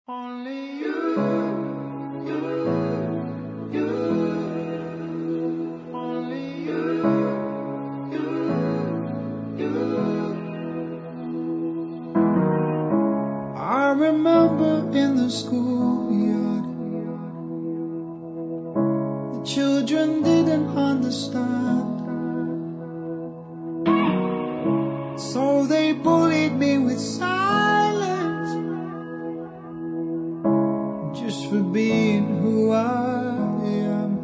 Only you, only you. I remember in the schoolyard, the children didn't understand, so they bullied me with silence, just for being who I am.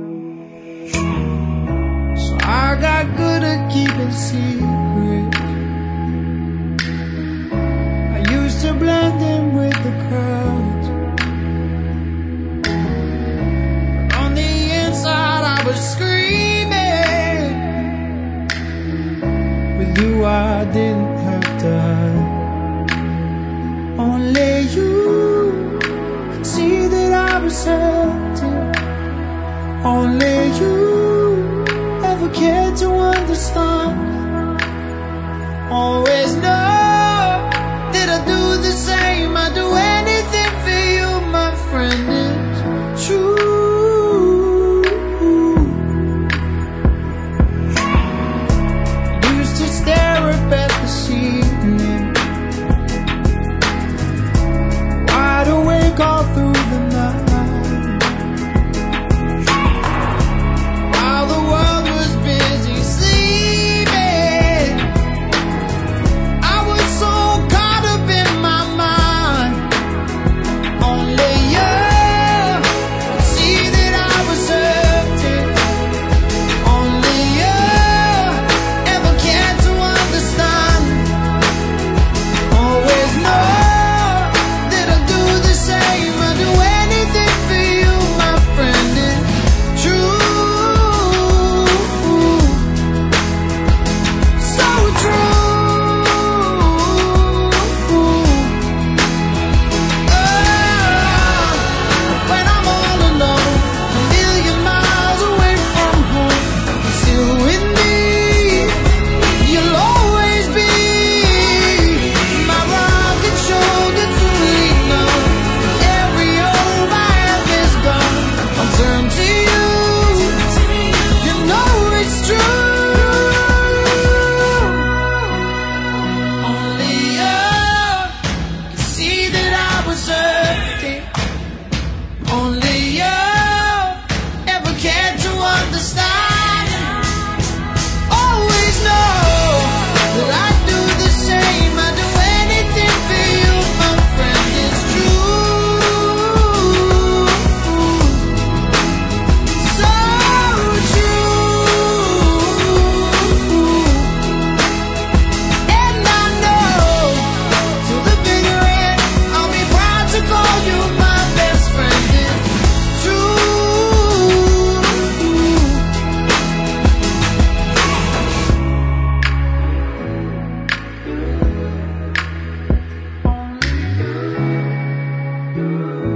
So I got good at keeping secrets. I used to blend in with the crowd, but on the inside I was screaming. With you I didn't have to hide. Only you could see that I was hurting. Only you ever cared to understand. Always know that I do the same. I do anything for you, my friend. It's true. Used to stare up at the ceiling, wide awake all through the night, while the world was busy sleeping. I was so caught up in my mind. Only you could see that I was hurting. Only you ever cared to understand. Always know that I do the same. I do anything for you, my friend. It's true, so true. When I'm all alone, a million miles away from home, you're still with me. You'll always be my rock and shoulder to lean on. Every hope I have is gone. I'll turn to you. You know it's true. Only you can see that I was hurting. Only you ever cared to understand. Always know that I do the same. I do anything for you, my friend. It's true, so true. And I know till the bitter end, I'll be proud to call you my best friend. It's true. Only you.